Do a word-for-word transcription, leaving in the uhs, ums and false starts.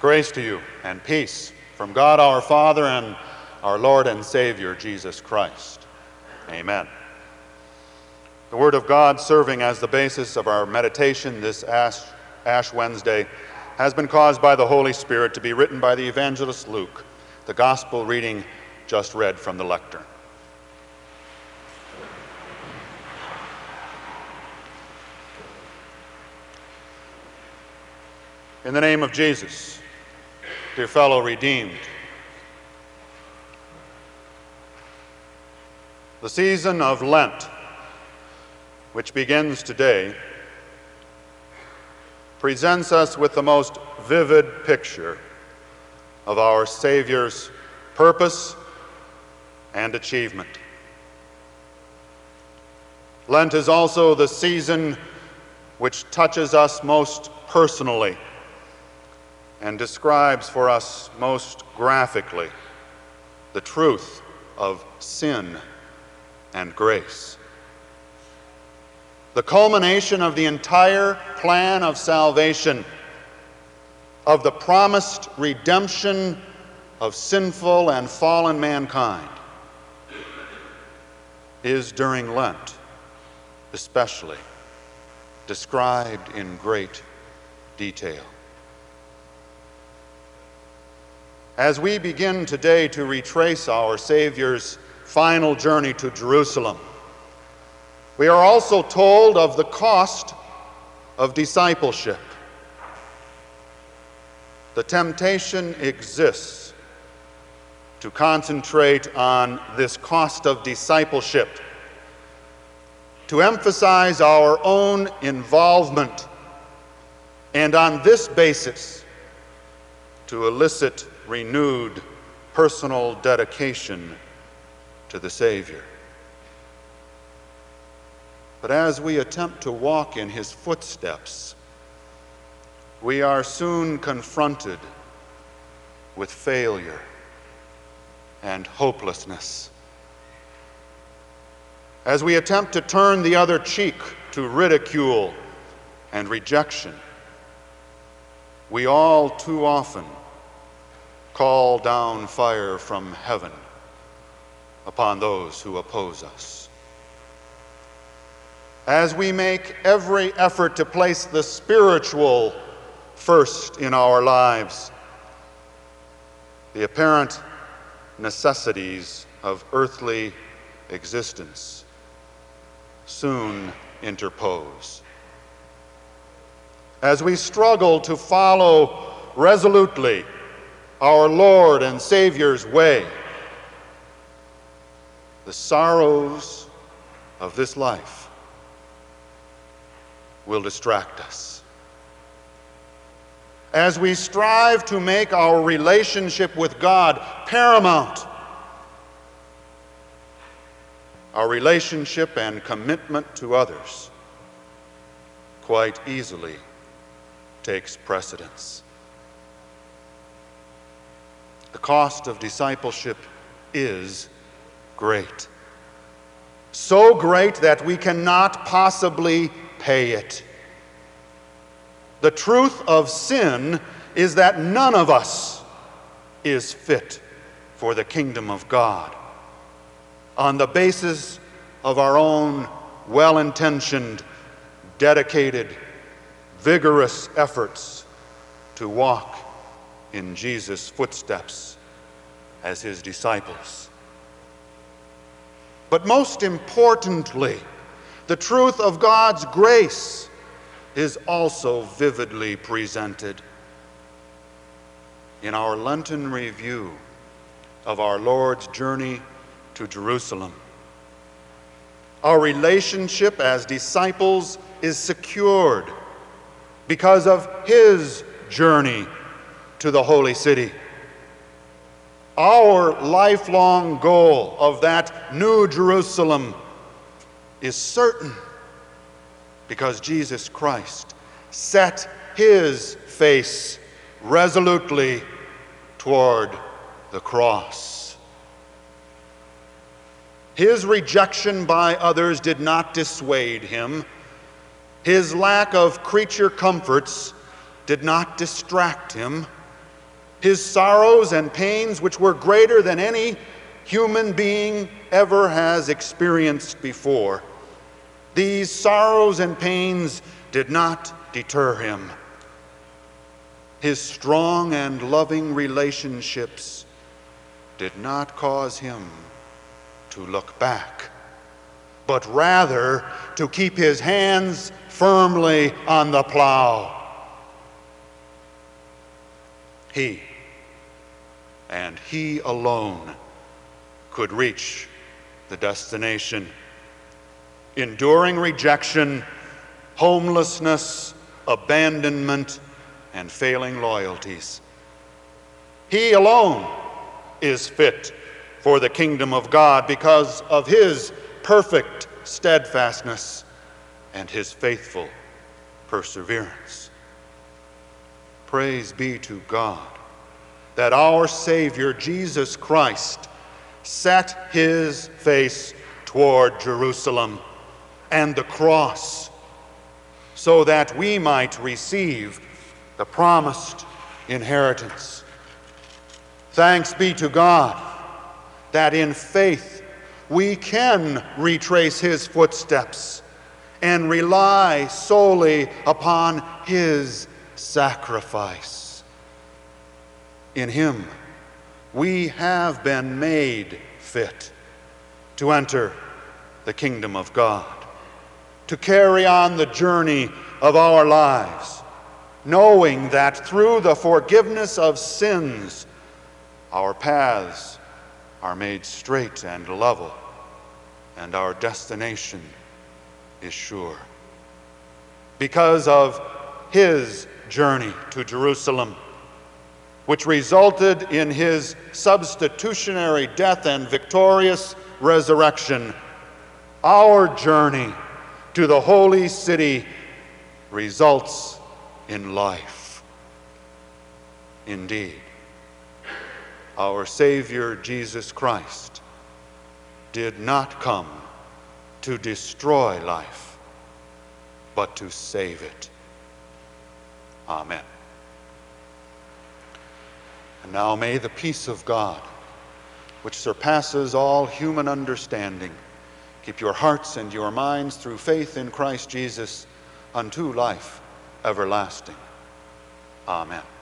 Grace to you and peace from God our Father and our Lord and Savior, Jesus Christ. Amen. The Word of God serving as the basis of our meditation this Ash, Ash Wednesday has been caused by the Holy Spirit to be written by the evangelist Luke, the gospel reading just read from the lectern. In the name of Jesus, dear fellow redeemed, the season of Lent, which begins today, presents us with the most vivid picture of our Savior's purpose and achievement. Lent is also the season which touches us most personally and describes for us most graphically the truth of sin and grace. The culmination of the entire plan of salvation, of the promised redemption of sinful and fallen mankind, is during Lent especially described in great detail. As we begin today to retrace our Savior's final journey to Jerusalem, we are also told of the cost of discipleship. The temptation exists to concentrate on this cost of discipleship, to emphasize our own involvement, and on this basis to elicit renewed personal dedication to the Savior. But as we attempt to walk in his footsteps, we are soon confronted with failure and hopelessness. As we attempt to turn the other cheek to ridicule and rejection, we all too often call down fire from heaven upon those who oppose us. As we make every effort to place the spiritual first in our lives, the apparent necessities of earthly existence soon interpose. As we struggle to follow resolutely our Lord and Savior's way, the sorrows of this life will distract us. As we strive to make our relationship with God paramount, our relationship and commitment to others quite easily takes precedence. The cost of discipleship is great. So great that we cannot possibly pay it. The truth of sin is that none of us is fit for the kingdom of God on the basis of our own well-intentioned, dedicated, vigorous efforts to walk in Jesus' footsteps as his disciples. But most importantly, the truth of God's grace is also vividly presented in our Lenten review of our Lord's journey to Jerusalem. Our relationship as disciples is secured because of his journey to the holy city. Our lifelong goal of that new Jerusalem is certain because Jesus Christ set his face resolutely toward the cross. His rejection by others did not dissuade him. His lack of creature comforts did not distract him. His sorrows and pains, which were greater than any human being ever has experienced before, these sorrows and pains did not deter him. His strong and loving relationships did not cause him to look back, but rather to keep his hands firmly on the plow. He, and he alone, could reach the destination. Enduring rejection, homelessness, abandonment, and failing loyalties. He alone is fit for the kingdom of God because of his perfect steadfastness and his faithful perseverance. Praise be to God that our Savior Jesus Christ set his face toward Jerusalem and the cross so that we might receive the promised inheritance. Thanks be to God that in faith we can retrace his footsteps and rely solely upon his sacrifice. In him we have been made fit to enter the kingdom of God, to carry on the journey of our lives, knowing that through the forgiveness of sins, our paths are made straight and level, and our destination is sure. Because of his journey to Jerusalem, which resulted in his substitutionary death and victorious resurrection, our journey to the holy city results in life. Indeed, our Savior Jesus Christ did not come to destroy life, but to save it. Amen. And now may the peace of God, which surpasses all human understanding, keep your hearts and your minds through faith in Christ Jesus unto life everlasting. Amen.